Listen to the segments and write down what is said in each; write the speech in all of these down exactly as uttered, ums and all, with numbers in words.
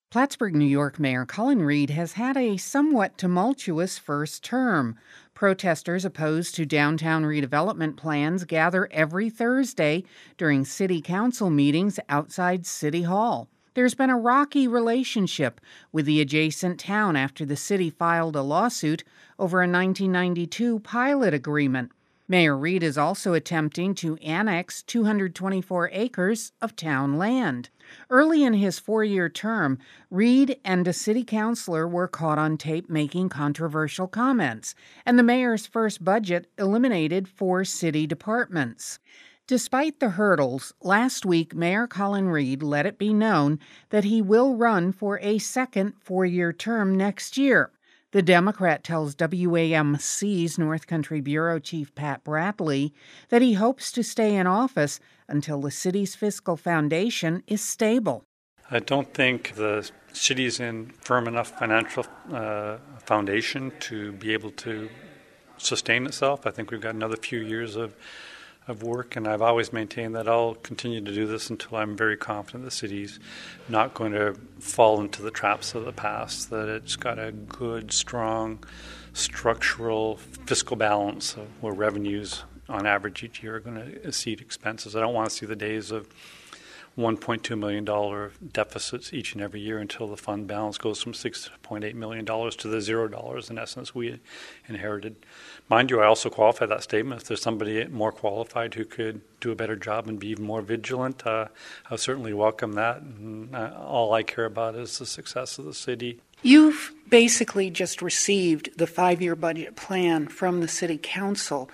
Plattsburgh, New York Mayor Colin Reed has had a somewhat tumultuous first term. Protesters opposed to downtown redevelopment plans gather every Thursday during city council meetings outside City Hall. There's been a rocky relationship with the adjacent town after the city filed a lawsuit over a nineteen ninety-two pilot agreement. Mayor Reed is also attempting to annex two hundred twenty-four acres of town land. Early in his four-year term, Reed and a city councilor were caught on tape making controversial comments, and the mayor's first budget eliminated four city departments. Despite the hurdles, last week Mayor Colin Reed let it be known that he will run for a second four-year term next year. The Democrat tells W A M C's North Country Bureau Chief Pat Bradley that he hopes to stay in office until the city's fiscal foundation is stable. I don't think the city's in firm enough financial uh, foundation to be able to sustain itself. I think we've got another few years of of work, and I've always maintained that I'll continue to do this until I'm very confident the city's not going to fall into the traps of the past, that it's got a good, strong, structural fiscal balance of where revenues on average each year are going to exceed expenses. I don't want to see the days of one point two million dollars deficits each and every year until the fund balance goes from six point eight million dollars to the zero dollars in essence we inherited. Mind you, I also qualify that statement. If there's somebody more qualified who could do a better job and be even more vigilant, uh, I would certainly welcome that. And, uh, all I care about is the success of the city. You've basically just received the five-year budget plan from the city council.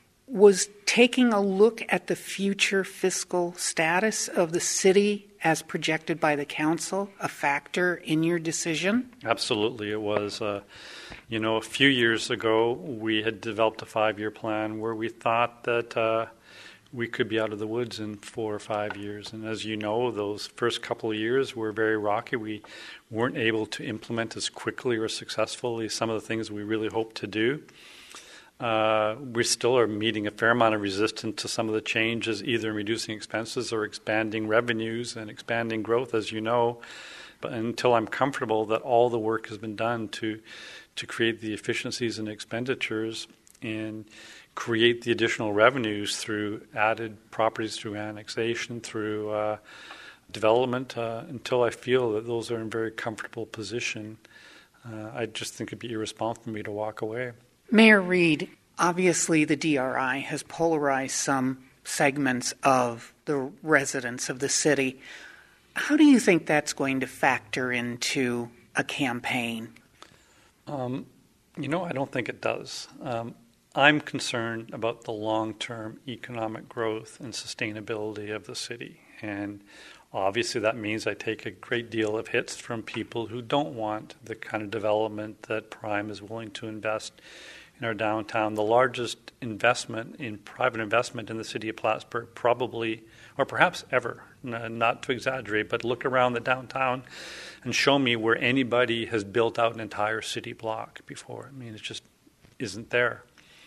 Was taking a look at the future fiscal status of the city as projected by the council a factor in your decision? Absolutely, it was. Uh, you know, a few years ago, we had developed a five-year plan where we thought that uh, we could be out of the woods in four or five years. And as you know, those first couple of years were very rocky. We weren't able to implement as quickly or successfully some of the things we really hoped to do. Uh, we still are meeting a fair amount of resistance to some of the changes, either in reducing expenses or expanding revenues and expanding growth, as you know. But until I'm comfortable that all the work has been done to to create the efficiencies and expenditures and create the additional revenues through added properties, through annexation, through uh, development, uh, until I feel that those are in a very comfortable position, uh, I just think it'd be irresponsible for me to walk away. Mayor Reed, obviously the D R I has polarized some segments of the residents of the city. How do you think that's going to factor into a campaign? Um, you know, I don't think it does. Um, I'm concerned about the long-term economic growth and sustainability of the city. And obviously that means I take a great deal of hits from people who don't want the kind of development that Prime is willing to invest in our downtown. The largest investment in private investment in the city of Plattsburgh probably, or perhaps ever, not to exaggerate, but look around the downtown and show me where anybody has built out an entire city block before. I mean, it just isn't there.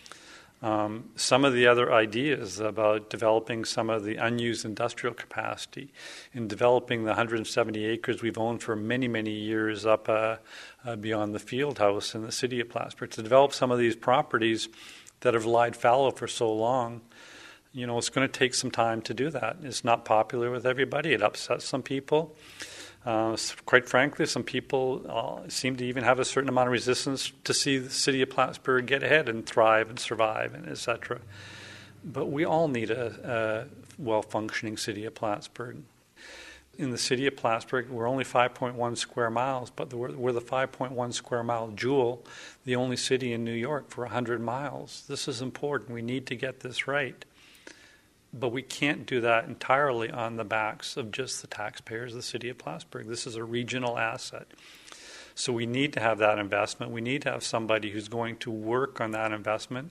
Um, some of the other ideas about developing some of the unused industrial capacity, in developing the one hundred seventy acres we've owned for many, many years up uh, uh, beyond the field house in the city of Plattsburgh, to develop some of these properties that have lied fallow for so long. You know, it's going to take some time to do that. It's not popular with everybody. It upsets some people. Uh, quite frankly, some people uh, seem to even have a certain amount of resistance to see the city of Plattsburgh get ahead and thrive and survive, and et cetera. But we all need a, a well-functioning city of Plattsburgh. In the city of Plattsburgh, we're only five point one square miles, but we're, we're the five point one square mile jewel, the only city in New York for one hundred miles. This is important. We need to get this right. But we can't do that entirely on the backs of just the taxpayers of the city of Plattsburgh. This is a regional asset. So we need to have that investment. We need to have somebody who's going to work on that investment.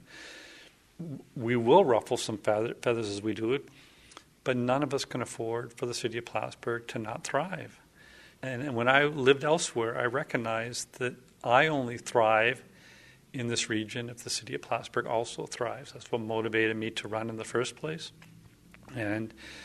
We will ruffle some feathers as we do it, but none of us can afford for the city of Plattsburgh to not thrive. And, and when I lived elsewhere, I recognized that I only thrive in this region if the city of Plattsburgh also thrives. That's what motivated me to run in the first place. And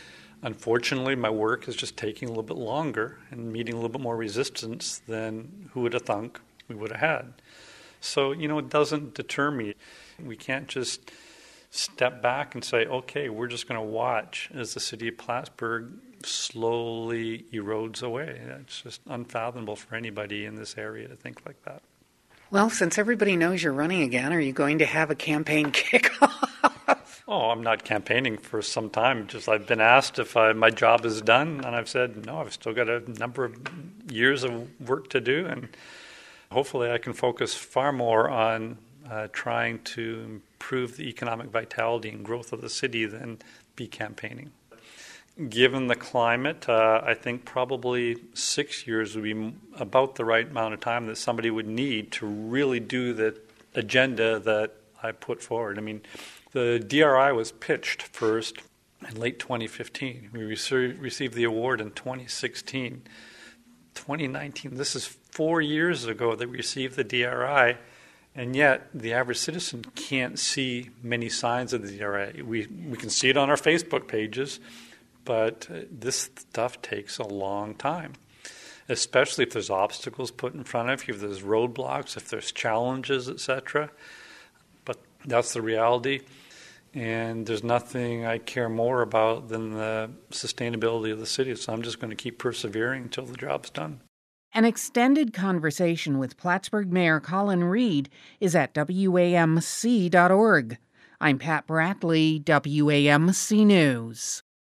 Unfortunately, my work is just taking a little bit longer and meeting a little bit more resistance than who would have thunk we would have had. So, you know, it doesn't deter me. We can't just step back and say, okay, we're just going to watch as the city of Plattsburgh slowly erodes away. It's just unfathomable for anybody in this area to think like that. Well, since everybody knows you're running again, are you going to have a campaign kickoff? Oh, I'm not campaigning for some time. Just I've been asked if I, my job is done, and I've said, no, I've still got a number of years of work to do, and hopefully I can focus far more on uh, trying to improve the economic vitality and growth of the city than be campaigning. Given the climate, uh, I think probably six years would be about the right amount of time that somebody would need to really do the agenda that I put forward. I mean, the D R I was pitched first in late twenty fifteen. We rece- received the award in twenty sixteen. twenty nineteen, this is four years ago that we received the D R I, and yet the average citizen can't see many signs of the D R I. We, we can see it on our Facebook pages, but this stuff takes a long time, especially if there's obstacles put in front of you, if there's roadblocks, if there's challenges, et cetera. But that's the reality, and there's nothing I care more about than the sustainability of the city, so I'm just going to keep persevering until the job's done. An extended conversation with Plattsburgh Mayor Colin Reed is at W A M C dot org. I'm Pat Bradley, W A M C News.